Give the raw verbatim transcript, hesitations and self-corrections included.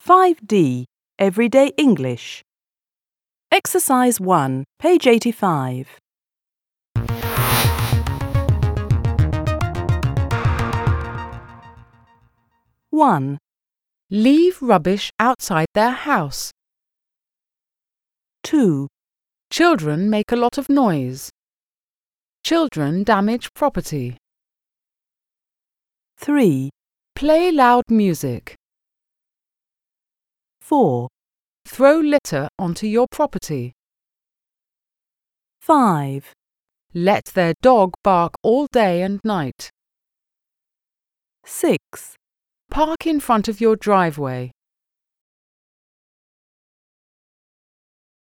five D, Everyday English. Exercise one, page eighty-five. one. Leave rubbish outside their house. two. Children make a lot of noise. Children damage property. three. Play loud music. four. Throw litter onto your property. five. Let their dog bark all day and night. six. Park in front of your driveway.